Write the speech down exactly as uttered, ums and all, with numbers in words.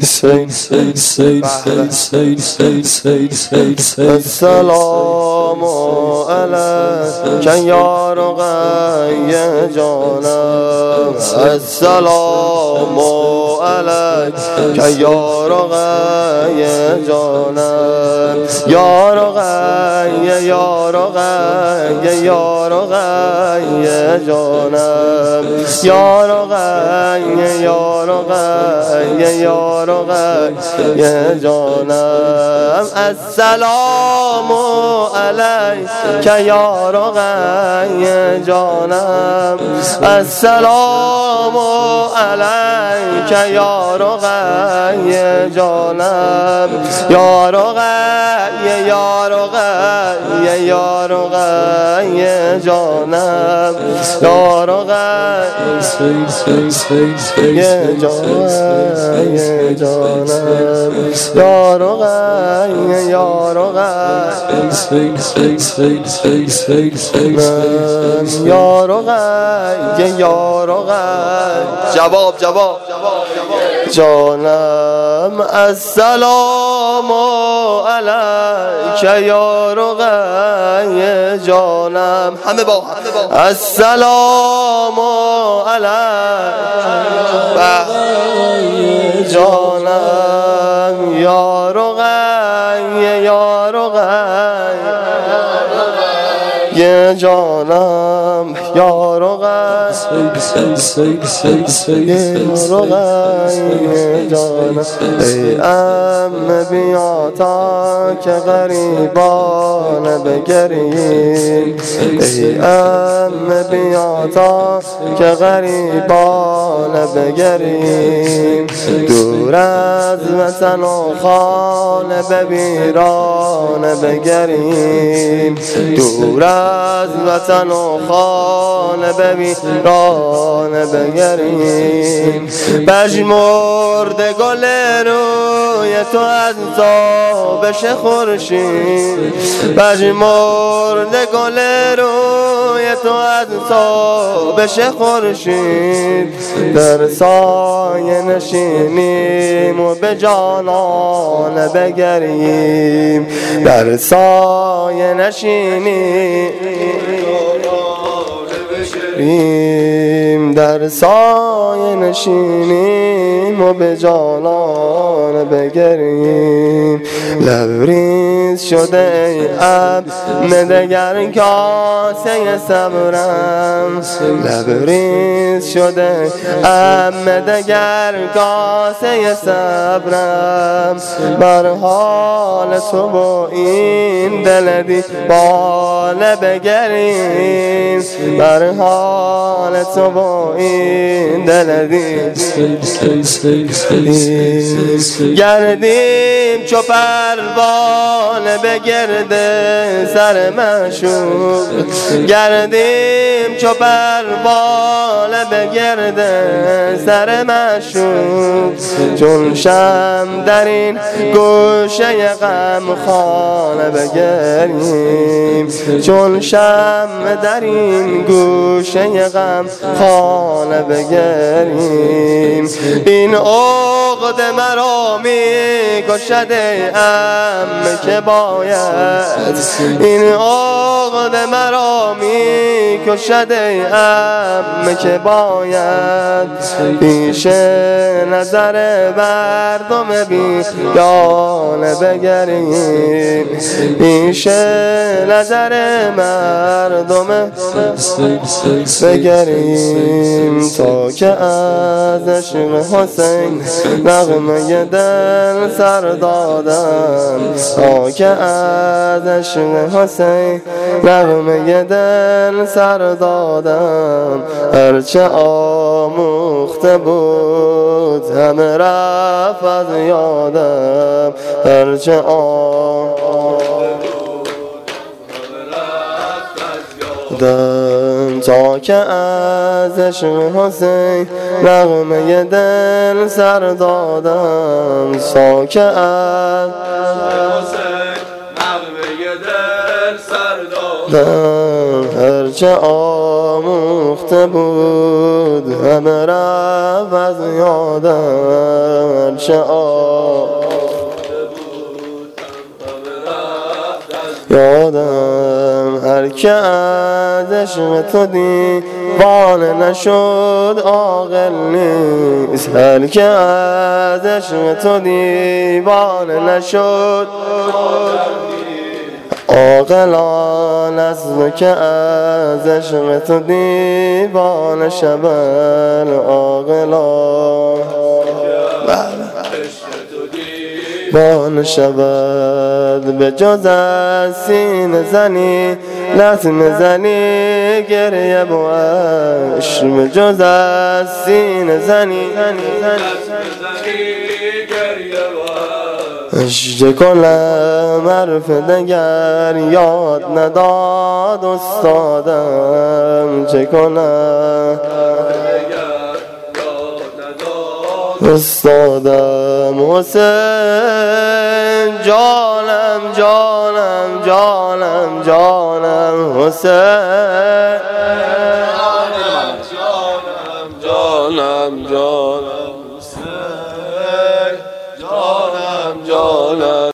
السلام علیک یا رقیه جانم، السلام علیک یا رقیه جانم، یا رقیه یا رقیه یا رقیه جانم، یا رقیه یا رقیه یا رقیه جانم. السلام علیک یا رقیه جانم، السلام علیک یا رقیه جانم، یا رقیه یا رقیه یا رقیه جانم، یا رقیه جانم جانم، یا رقیه یا رقیه یا رقیه یا رقیه جواب جواب جانم. السلام علیک یا رقیه جانم، همه با السلام علیک جانم، یا رقیه یا رقیه جانم، یا رقیه جانم. ای عمه بیا تا که غریبان بگریم، ای عمه بیا تا که غریبان بگریم، دور از وطن و خانه به ویرانه بگریم، دور از وطن و خانه به ویرانه بگریم. پژمرده گل روی تو از تابش خورشید، پژمرده گل روی تو از تابش خورشید، در سایه نشینیم و به جانانه بگریم، در سایه نشینیم در سایه نشینیم و به جانان بگریم. لبریز شده ای عمه دگر کاسه صبرم، لبریز شده عمه دگر کاسه صبرم، بر حال تو با این دل دیوانه بگریم، بر حال تو با این دل گردیم چو پروانه به گرد سر معشوق، گردیم چو پروانه به گرد سر معشوق، چون شمع در این گوشه غم خانه بگریم، چون شمع در این گوشه غم خانه بگریم. این عقد مرا می کشد ای عمه که باید، این عقد مرا می کشد ای عمه که باید، پیش نظر مردم بیگانه بگریم، پیش نظر مردم بگریم، تا که از عشق حسین نغمه دل سر دادم، تا که از عشق حسین نغمه دل سر دادم، هرچه آموخته بود همه رفت از یادم، هرچه آموخته دم، تا که از عشق حسین نغمه دل سر دادم، تا که از حسین نغمه دل سر دادم، هرچه آموخته بود همه رفت از یادم، هرچه یادم. هر که از عشق تو دیوانه نشد عاقل نیست، هر که از عشق تو دیوانه نشد عاقلان است که از عشق تو دیوانه شود عاقلان بان شود. به جز از سینه زنی لطمه زنی گریه باش، به جز از سینه زنی چه کنم حرف دگر یاد نداد استادم، چه کنم استادم. حسین جانم جانم جانم جانم حسین جانم جانم جانم حسین جانم جانم.